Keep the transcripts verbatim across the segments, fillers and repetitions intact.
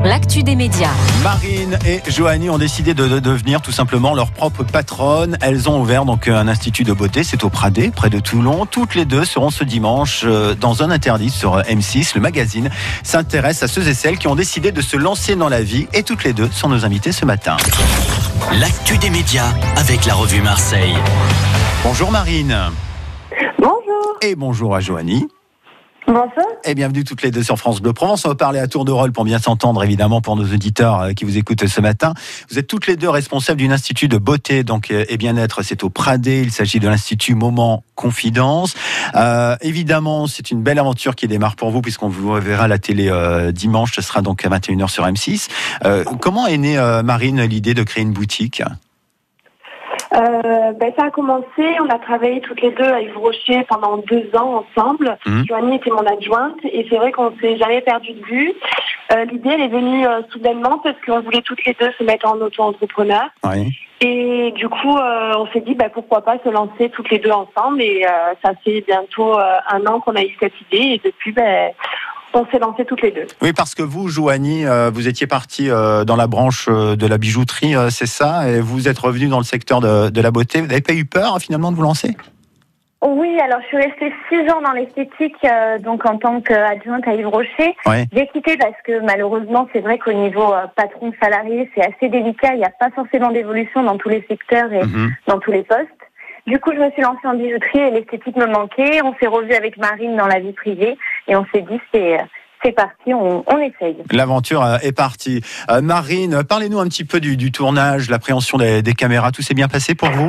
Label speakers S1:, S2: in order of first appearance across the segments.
S1: l'actu des médias.
S2: Marine et Joanie ont décidé de, de devenir tout simplement leur propre patronne. Elles ont ouvert donc un institut de beauté, c'est au Pradé, près de Toulon. Toutes les deux seront ce dimanche dans un interdit sur M six. Le magazine s'intéresse à ceux et celles qui ont décidé de se lancer dans la vie. Et toutes les deux sont nos invités ce matin.
S3: L'actu des médias avec la revue Marseille.
S2: Bonjour Marine.
S4: Bonjour.
S2: Et bonjour à Joanie.
S4: Bonjour.
S2: Et bienvenue toutes les deux sur France Bleu Provence. On va parler à tour de rôle pour bien s'entendre, évidemment, pour nos auditeurs qui vous écoutent ce matin. Vous êtes toutes les deux responsables d'un institut de beauté donc, et bien-être. C'est au Pradé. Il s'agit de l'institut Moment Confidence. Euh, évidemment, c'est une belle aventure qui démarre pour vous, puisqu'on vous reverra à la télé euh, dimanche. Ce sera donc à vingt et une heures sur M six. Euh, comment est née, euh, Marine, l'idée de créer une boutique ?
S4: Euh, ben, ça a commencé, on a travaillé toutes les deux à Yves Rocher pendant deux ans ensemble. Mmh. Joanie était mon adjointe et c'est vrai qu'on ne s'est jamais perdu de vue. Euh, l'idée elle est venue euh, soudainement parce qu'on voulait toutes les deux se mettre en auto-entrepreneur.
S2: Oui.
S4: Et du coup, euh, on s'est dit ben, pourquoi pas se lancer toutes les deux ensemble. Et euh, ça fait bientôt euh, un an qu'on a eu cette idée et depuis, ben, on s'est lancés toutes les deux.
S2: Oui, parce que vous, Joanie, euh, vous étiez partie euh, dans la branche euh, de la bijouterie, euh, c'est ça, et vous êtes revenue dans le secteur de, de la beauté. Vous n'avez pas eu peur, finalement, de vous lancer ?
S5: Oui, alors je suis restée six ans dans l'esthétique, euh, donc en tant qu'adjointe à Yves Rocher.
S2: Ouais.
S5: J'ai quitté parce que malheureusement, c'est vrai qu'au niveau euh, patron salarié, c'est assez délicat. Il n'y a pas forcément d'évolution dans tous les secteurs et mmh. dans tous les postes. Du coup, je me suis lancée en bijouterie et l'esthétique me manquait. On s'est revus avec Marine dans la vie privée et on s'est dit c'est c'est parti, on, on essaye.
S2: L'aventure est partie. Euh, Marine, parlez-nous un petit peu du, du tournage, l'appréhension des, des caméras. Tout s'est bien passé pour vous ?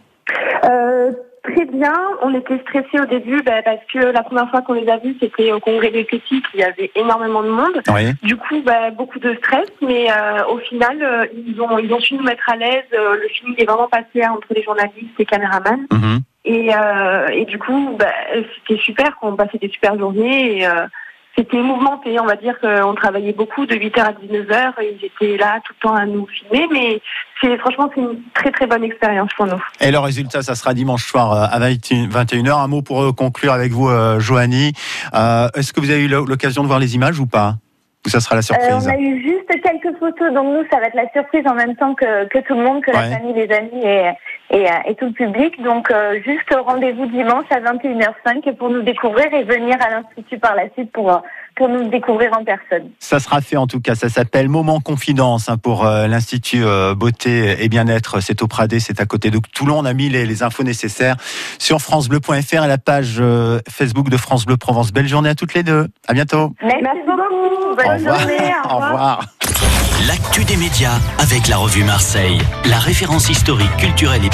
S4: euh, Très bien. On était stressés au début bah, parce que la première fois qu'on les a vus, c'était au congrès d'esthétique. Il y avait énormément de monde. Oui. Du coup, bah, beaucoup de stress. Mais euh, au final, euh, ils ont ils ont su nous mettre à l'aise. Euh, le film est vraiment passé entre les journalistes et les caméramans. Mm-hmm. Et, euh, et du coup, bah, c'était super. On passait des super journées. Et, euh, c'était mouvementé, on va dire qu'on travaillait beaucoup de huit heures à dix-neuf heures et ils étaient là tout le temps à nous filmer, mais c'est, franchement c'est une très très bonne expérience pour nous.
S2: Et le résultat, ça sera dimanche soir à vingt et une heures. Un mot pour conclure avec vous, Joanie. Euh, est-ce que vous avez eu l'occasion de voir les images ou pas ? Ou ça sera la surprise ?
S5: euh, On a eu juste quelques photos, donc nous ça va être la surprise en même temps que, que tout le monde, que ouais. la famille, les amis et, et, et tout le public. Donc euh, juste rendez-vous dimanche à vingt et une heures cinq pour nous découvrir et venir à l'Institut par la suite pour, pour nous découvrir en personne.
S2: Ça sera fait en tout cas, ça s'appelle Moment Confidence hein, pour euh, l'Institut euh, Beauté et Bien-être. C'est au Pradé, c'est à côté de Toulon. On a mis les, les infos nécessaires sur francebleu point f r et la page euh, Facebook de France Bleu Provence. Belle journée à toutes les deux. À bientôt.
S5: Merci, Merci beaucoup. Bonne
S2: au revoir.
S5: journée.
S2: Au revoir.
S3: L'actu des médias avec la revue Marseille, la référence historique, culturelle et